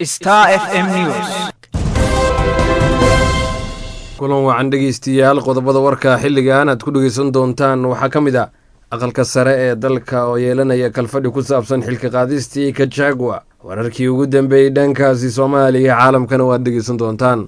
Star FM News. kulan wacan dhegeystayaal qodobada warka xilligan aad ku dhegeysan doontaan waxaa ka mid ah aqalka sare ee dalka oo yeelanaya kalfadhi ku saabsan xilka qaadistii Gachagua. wararkii ugu dambeeyey dhankaasi Soomaaliya iyo caalamkana waad dhegeysan doontaan.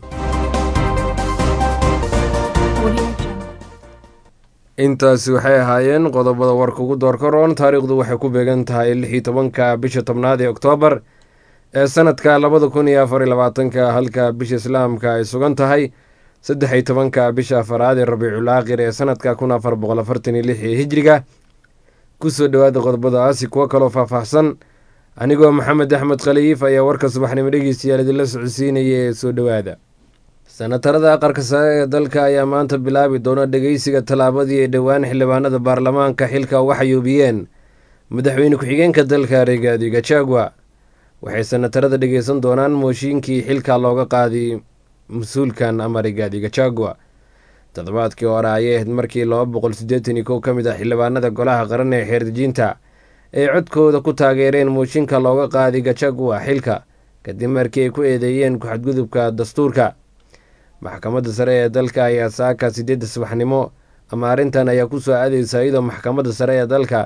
intaasi waxay ahaayeen qodobada warka ugu doorka roon. taariikhdu waxay ku beegan tahay 16 bisha 10 ee Oktoobar ee sanadka 2024 halka bisha islaamka ay sugan tahay 13 bisha afraad ee Rabiicul Aakhir ee sanadka 1446 ee Hijriga. kusoo dhawaada qodobadaasi kuwa kaloo faahfaahsan anigoo Maxamed Axmed Khaliif ayaa warka subaxnimo dhegeystayaal idinla socodsiinaya ee soo dhawaada. senatarada aqalka sare ee dalka ayaa maanta bilaabi doona dhegeysiga tallaabadii ay dhowaan xildhibaanada baarlamaanka xilka uga xayuubiyeen madaxweyne ku-xigeenka dalka Rigathi Gachagua. waxay senatarada dhegeysan doonaan mooshinkii xilka looga qaaday mas-uulkan ama Rigathi Gachagua. toddobaadkii hore ayay ahayd markii 281 ka mid ah xildhibaanada golaha qaran ee xeerdejinta ay codkooda ku taageereen mooshinka looga qaaday Gachagua xilka kadib markii ay ku eedeeyeen ku-xadgudubka dastuurka. maxkamadda sare ee dalka ayaa saaka 8 subaxnimo ama arrintan ayaa ku soo aadeysa iyadoo maxkamadda sare ee dalka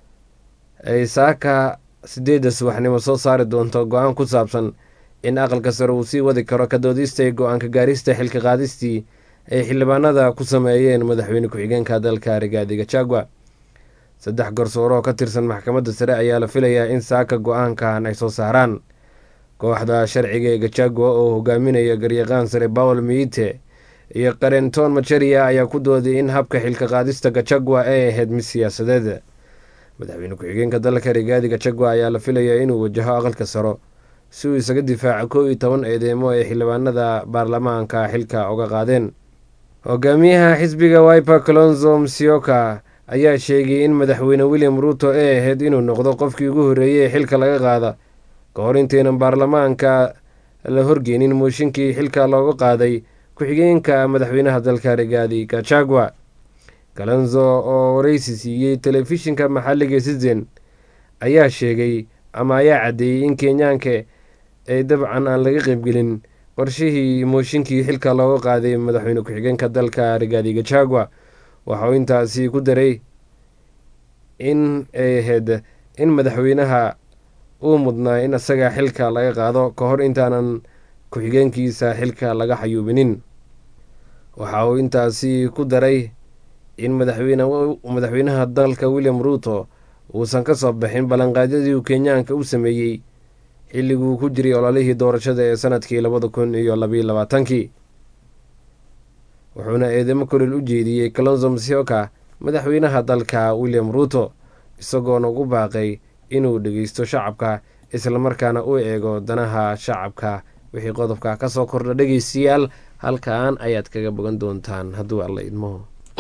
ay saaka 8 subaxnimo soo saari doonto go-aan ku saabsan in aqalka sare uu sii wadi karo ka doodista go-aanka gaarista xilka qaadistii ay xildhibaanada ku sameeyeen madaxweyne ku-xigeenka dalka Rigathi Gachagua. 3 garsoore oo ka tirsan maxkamadda sare ayaa la filayaa in saaka go-aankan ay soo saaraan. kooxda sharciga ee Gachagua oo hogaaminaya garyaqaan sare Paul Miite iyo Qarenton Macharia ayaa ku dooday in habka xilka qaadista Gachagua ay ahayd mid siyaasadeed. madaxweyne ku-xigeenka dalka Rigathi Gachagua ayaa la filayaa inuu wajaho aqalka sare si uu isaga difaaco 11 eedeymo ee xildhibaanada baarlamaanka xilka uga qaadeen. hogaamiyaha xisbiga Wiper Kalonzo Musyoka ayaa sheegay in madaxweyne William Ruto ay ahayd inuu noqdo qofkii ugu horreeyay ee xilka laga qaada ka hor intaynan baarlamaanka la horgeynin mooshinkii xilka looga qaaday ku-xigeenka madaxweynaha dalka Rigathi Gachagua. Kalonzo oo wareysi siiyey telefishinka maxalliga Citizen ayaa sheegay ama ayaa caddeeyey in Kenyaanka ay dabcan aan laga qaybgelin qorshihii mooshinkii xilka looga qaaday madaxweyne ku-xigeenka dalka Rigathi Gachagua. waxa uu intaasi ku daray in ay ahayd in madaxweynaha uu mudnaa in isaga xilka laga qaado ka hor intaanan ku-xigeenkiisa xilka laga xayuubinin. waxa uu intaasi ku daray in madaxweynaha dalka William Ruto uusan ka soo bixin ballanqaadyadii uu Kenyaanka u sameeyey xilliguu ku jiray ololihii doorashada ee sanadkii 2022. wuxuuna eedeymo kulul u jeediyey Kalonzo Musyoka madaxweynaha dalka William Ruto isagoona ugu baaqay inuu dhegeysto shacabka islamarkaana u eego danaha shacabka. wixii qodobka ka soo kordha dhegeystayaal halkan ayaad kaga bogan doontaan hadduu alla idmo.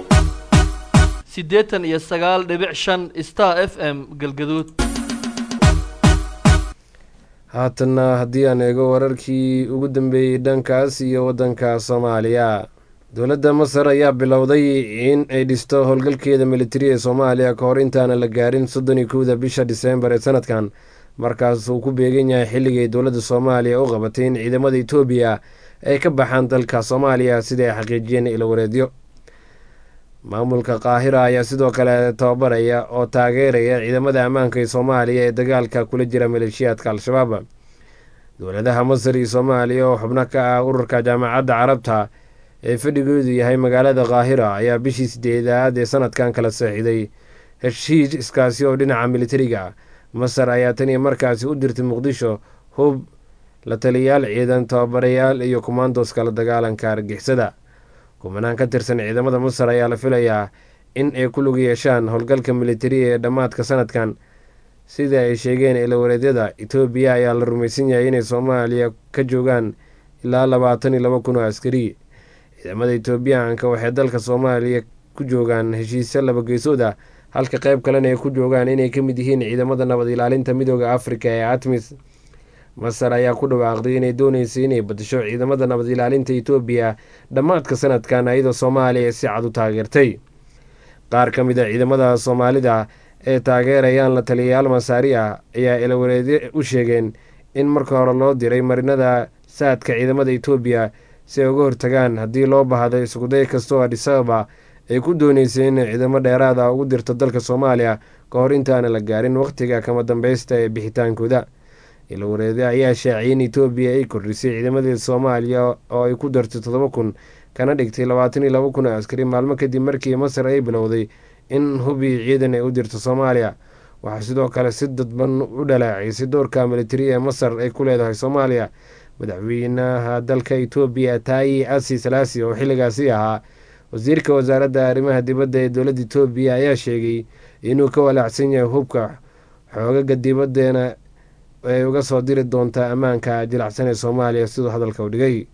89.5 Star FM Galgaduud. haatana haddii aan eego wararkii ugu dambeeyey dhankaas iyo waddanka Soomaaliya. dowladda Masar ayaa bilowday in ay dhisto howlgalkeeda militari ee Soomaaliya ka hor intaana la gaarin 31 bisha Diseembar ee sanadkan, markaas uu ku beegan yahay xilligay dowladda Soomaaliya u qabatay in ciidamada Itoobiya ay ka baxaan dalka Soomaaliya sida ay xaqiijiyeen ilo wareedyo. maamulka Qaahira ayaa sidoo kale tababaraya oo taageeraya ciidamada ammaanka ee Soomaaliya ee dagaalka kula jira maleeshiyaadka Al-Shabaab. dowladaha Masar iyo Soomaaliya oo xubno ka ah ururka jaamacadda Carabta ee fadhigoodu yahay magaalada Qaahira ayaa bishii 8aad ee sanadkan kala saxiixday heshiis iskaasi oo dhinaca militariga. Masar ayaa tan iyo markaasi u dirtay Muqdisho hub, la taliyaal ciidan, tababarayaal iyo kumandos kala dagaalanka argixisada. kumanaan ka tirsan ciidamada Masar ayaa la filayaa in ay ku lug yeeshaan howlgalka militari ee dhammaadka sanadkan sida ay sheegeen ilo wareedyada. Itoobiya ayaa la rumaysan yahay inay Soomaaliya ka joogaan ilaa 22,000 oo askari. ciidamada Itoobiyaanka waxay dalka Soomaaliya ku joogaan heshiisyo laba geesood ah, halka qayb kalena ay ku joogaan inay ka mid yihiin ciidamada nabad ilaalinta midooda Afrika ee ATMIS. Masar ayaa ku dhawaaqday inay dooneysay inay badasho ciidamada nabad ilaalinta Itoobiya dhammaadka sanadkan iyadoo Soomaaliya si cad u taageertay. qaar ka mid ah ciidamada Soomaalida ee taageerayaan la taliyayaal Masaari ah ayaa ilo wareedyo u sheegeen in marka hore loo diray marinada saadka ciidamada etoobiya si ay uga hortagaan haddii loo baahdo iskuday kasta oo Addis Ababa ay ku dooneysay inay ciidamo dheeraada ugu dirto dalka Soomaaliya ka hor intaana la gaarin waqtiga kama dambeysta ee bixitaankooda. Ilwareede ayaa shaaciyay in Etoobiya ay kordhisay ciidamadeeda Soomaaliya oo ay ku dartay 7,000 kana dhigtay 22,000 oo askari maalmo kadib markii Masar ay bilowday in hubi ciidan ay u dirto Soomaaliya. Waxaa sidoo kale si dadban u dhaleeceysay doorka militari ee Masar ay ku leedahay Soomaaliya. Madaxweynaha dalka Etoobiya Taye Atsi-Selassie oo xilligaasi ahaa wasiirka wasaaradda arrimaha dibadda ee dowladda Etoobiya ayaa sheegay inuu ka walaacsan yahay hubka xoogaga dibaddeena ay uga soo diri doonta ammaanka jilacsan ee Soomaaliya siduu hadalka u dhigay.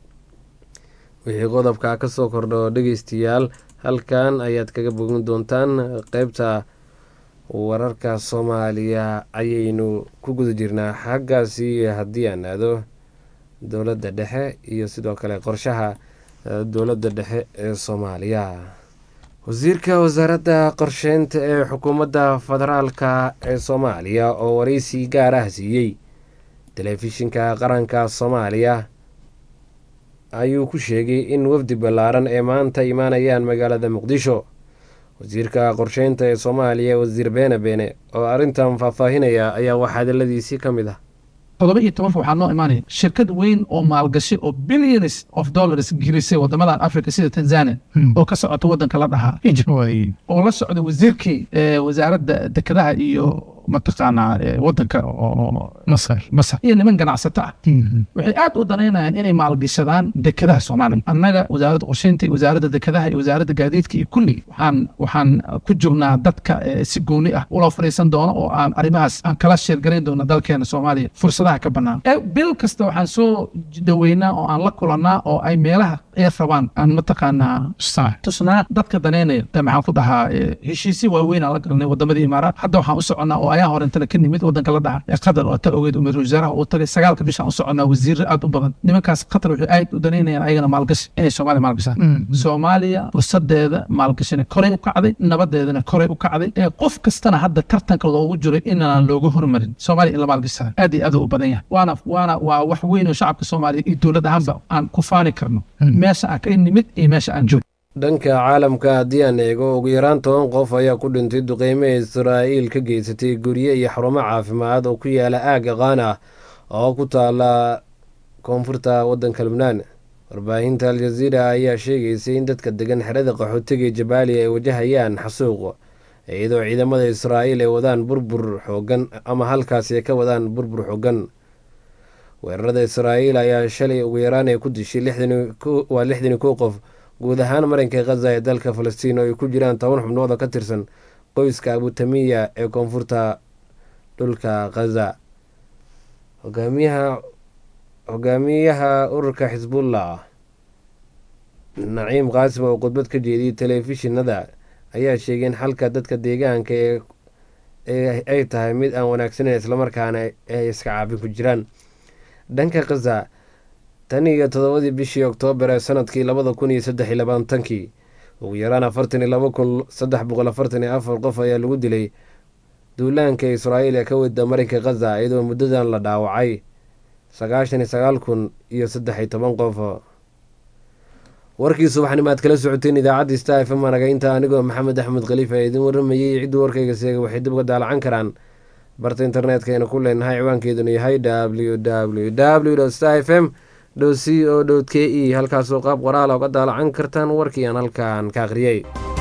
wixii qodobka ka soo kordho dhegeystayaal halkan ayaad kaga bogan doontaan qeybta wararka Soomaaliya ayaynu ku guda jirnaa. xaggaasi haddii aan aado dowladda dhexe iyo sidoo kale qorshaha dowladda dhexe ee Soomaaliya. wasiirka wasaaradda qorsheynta ee xukuumadda federaalka ee Soomaaliya oo wareysi gaar ah siiyey telefishinka qaranka Soomaaliya ayuu ku sheegay in wafdi ballaaran ee maanta imaanayaan magaalada Muqdisho. wasiirka qorsheynta ee Soomaaliya wasiir Beene oo arrintan faahfaahinaya ayaa waxaa hadaladiisii ka mid ah 17 waxaa noo imaanaya shirkad weyn oo maalgashi oo billions of dollars gelisay wadamadan Afrika sida Tanzania oo ka socota wadanka la dhahaa Egypt oo la socda wasiirkii wasaaradda dekedaha iyo mataqaana wadanka oo Masar iyo niman ganacsato ah waxay aad u daneynayaan inay maalgashadaan dekedaha Soomaaliya. annaga wasaaradda qorsheynta wasaaradda dekedaha iyo wasaaradda gaadiidka iyo kulli waxaan ku joognaa dadka si gooni ah ula fariisan doono oo aan arrimahaas aan kala sheergarayn doono dalkeena Soomaaliya fursadaha ka bannaan. bil kasta waxaan soo dhaweynaa oo aan la kulannaa oo ay meelaha ay rabaan aan mataqaana tusnaa dadka daneynaya. maxaan ku dhahaa heshiisyo waaweyn aan la galnay wadamada Imaaraat. hadda waxaan u soconnaa oo ayaa hore inta ka nimid wadanka la dhaca ee Qatar oo ta ogeed umar wasaaraha oo tagay 9 bishan u soconnaa wasiir aad u badan. nimankaas Qatar waxay aad u daneynayaan ayagana maalgashi inay Soomaaliya maalgashaan. Soomaaliya fursadeeda maalgashina koray u kacday, nabadeedana koray u kacday. qof kastana hadda tartanka loogu jiray inaan looga hormarin Soomaaliya in la maalgashado aad iyo aad u badan yahay. waa wax weyn oo shacabka Soomaaliya iyo dowladda hanba aan ku faani karno meesha aan ka nimid iyo meesha aan joogno. dhanka caalamka haddii aan eego ugu yaraan 10 qof ayaa ku dhintay duqeymo ee Israa'iil ka geysatay guryo iyo xarumo caafimaad oo ku yaala aagga Gaana oo ku taala koonfurta wadanka Lubnaan. warbaahinta Al Jazeera ayaa sheegaysay in dadka degan xerada qaxootiga Jabaaliya ay wajahayaan xasuuq iyadoo ciidamada Israa'iil ay wadaan burbur xoogan ama halkaasi ay ka wadaan burbur xoogan. weerarada Israa'iil ayaa shalay ugu yaraan ay ku dishay 61 qof guud ahaan marinka Gaza ee dalka Falastiin oo ay ku jiraan 10 xubnood oo ka tirsan qoyska Abu Tamiya ee koonfurta dhulka Gaza. hogaamiyaha ururka Xisbullah Naciim Qaasim oo khudbad ka jeediyay telefishinada ayaa sheegay in xalka dadka deegaanka ay tahay mid aan wanaagsaneyn isla markaana ay iska caabin ku jiraan. dhanka Gaza tan iyo 7 bishii Oktoobar ee sanadkii 2023 ugu yaraan 42,344 qof ayaa lagu dilay duulaanka Israa'iil ee ka wada marinka Gaza iyadoo muddadan la dhaawacay 99,013 qof. warkii subaxnimaad kala socoteen idaacadda Star FM anaga inta anigoo Maxamed Axmed Khalifa idin waramayay. ciddu warkayga seega waxay dib uga daalacan karaan barta internetka ku leenahay ciwaankeeduna yahay www.starfm.co.ke halkaasoo qaab qoraal uga daalacan kartaan warkii aan halkaan ka akhriyay.